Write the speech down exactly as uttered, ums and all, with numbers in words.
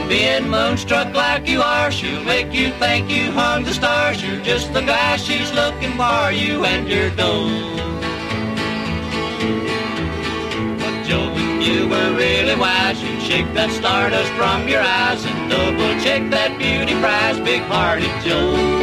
Being moonstruck like you are, she'll make you think you hung the stars. You're just the guy she's looking for, you and your dough. But Joe, if you were really wise, you'd shake that stardust from your eyes and double check that beauty prize, big-hearted Joe.